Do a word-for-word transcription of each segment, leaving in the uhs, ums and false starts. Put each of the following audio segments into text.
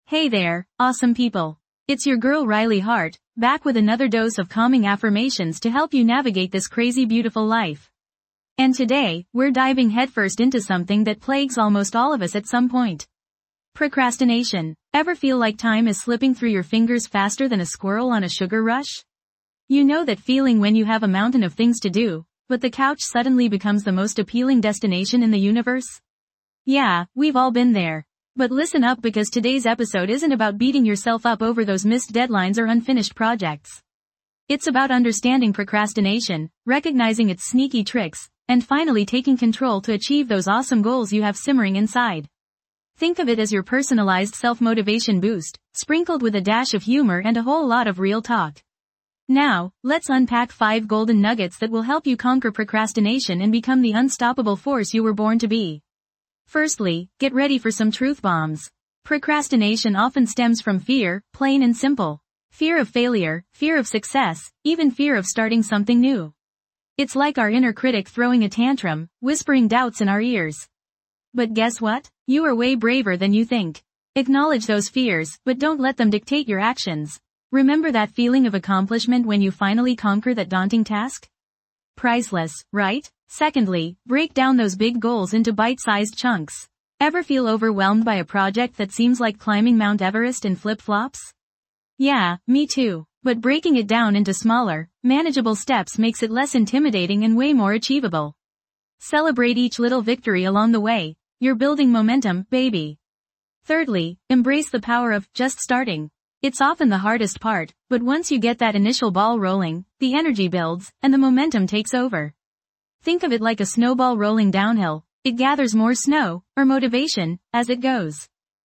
Hey there, awesome people. It's your girl Riley Hart, back with another dose of calming affirmations to help you navigate this crazy beautiful life. And today, we're diving headfirst into something that plagues almost all of us at some point. Procrastination. Ever feel like time is slipping through your fingers faster than a squirrel on a sugar rush? You know that feeling when you have a mountain of things to do, but the couch suddenly becomes the most appealing destination in the universe? Yeah, we've all been there. But listen up, because today's episode isn't about beating yourself up over those missed deadlines or unfinished projects. It's about understanding procrastination, recognizing its sneaky tricks, and finally taking control to achieve those awesome goals you have simmering inside. Think of it as your personalized self-motivation boost, sprinkled with a dash of humor and a whole lot of real talk. Now, let's unpack five golden nuggets that will help you conquer procrastination and become the unstoppable force you were born to be. Firstly, get ready for some truth bombs. Procrastination often stems from fear, plain and simple. Fear of failure, fear of success, even fear of starting something new. It's like our inner critic throwing a tantrum, whispering doubts in our ears. But guess what? You are way braver than you think. Acknowledge those fears, but don't let them dictate your actions. Remember that feeling of accomplishment when you finally conquer that daunting task? Priceless, right? Secondly, break down those big goals into bite-sized chunks. Ever feel overwhelmed by a project that seems like climbing Mount Everest in flip-flops? Yeah, me too. But breaking it down into smaller, manageable steps makes it less intimidating and way more achievable. Celebrate each little victory along the way. You're building momentum, baby. Thirdly, embrace the power of just starting. It's often the hardest part, but once you get that initial ball rolling, the energy builds, and the momentum takes over. Think of it like a snowball rolling downhill. It gathers more snow, or motivation, as it goes.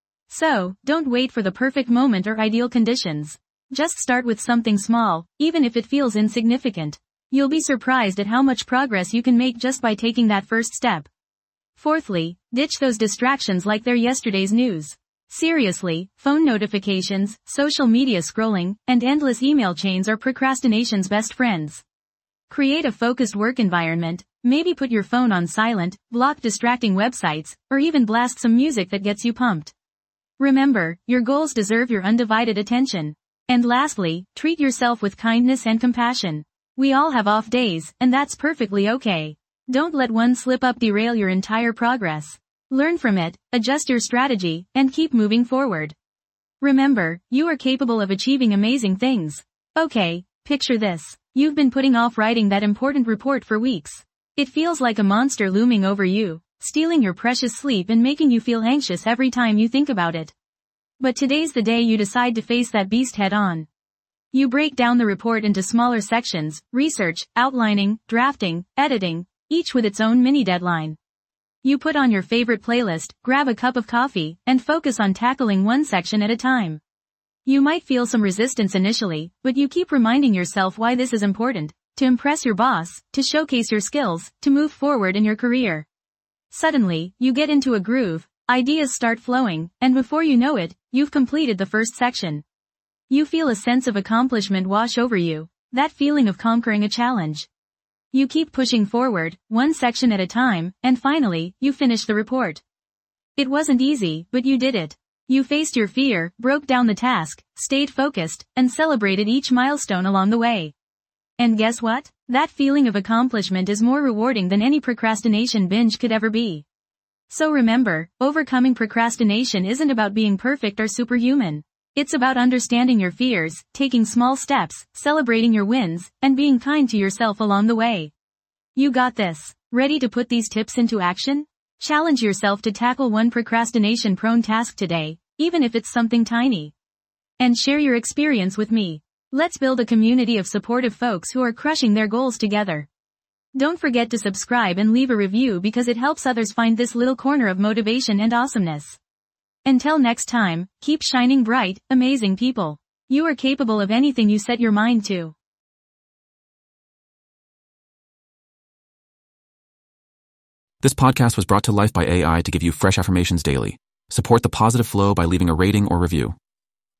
So, don't wait for the perfect moment or ideal conditions. Just start with something small, even if it feels insignificant. You'll be surprised at how much progress you can make just by taking that first step. Fourthly, ditch those distractions like they're yesterday's news. Seriously, phone notifications, social media scrolling, and endless email chains are procrastination's best friends. Create a focused work environment, maybe put your phone on silent, block distracting websites, or even blast some music that gets you pumped. Remember, your goals deserve your undivided attention. And lastly, treat yourself with kindness and compassion. We all have off days, and that's perfectly okay. Don't let one slip-up derail your entire progress. Learn from it, adjust your strategy, and keep moving forward. Remember, you are capable of achieving amazing things. Okay, picture this. You've been putting off writing that important report for weeks. It feels like a monster looming over you, stealing your precious sleep and making you feel anxious every time you think about it. But today's the day you decide to face that beast head on. You break down the report into smaller sections: research, outlining, drafting, editing, each with its own mini deadline. You put on your favorite playlist, grab a cup of coffee, and focus on tackling one section at a time. You might feel some resistance initially, but you keep reminding yourself why this is important: to impress your boss, to showcase your skills, to move forward in your career. Suddenly, you get into a groove, ideas start flowing, and before you know it, you've completed the first section. You feel a sense of accomplishment wash over you, that feeling of conquering a challenge. You keep pushing forward, one section at a time, and finally, you finish the report. It wasn't easy, but you did it. You faced your fear, broke down the task, stayed focused, and celebrated each milestone along the way. And guess what? That feeling of accomplishment is more rewarding than any procrastination binge could ever be. So remember, overcoming procrastination isn't about being perfect or superhuman. It's about understanding your fears, taking small steps, celebrating your wins, and being kind to yourself along the way. You got this. Ready to put these tips into action? Challenge yourself to tackle one procrastination-prone task today, even if it's something tiny. And share your experience with me. Let's build a community of supportive folks who are crushing their goals together. Don't forget to subscribe and leave a review, because it helps others find this little corner of motivation and awesomeness. Until next time, keep shining bright, amazing people. You are capable of anything you set your mind to. This podcast was brought to life by A I to give you fresh affirmations daily. Support the positive flow by leaving a rating or review.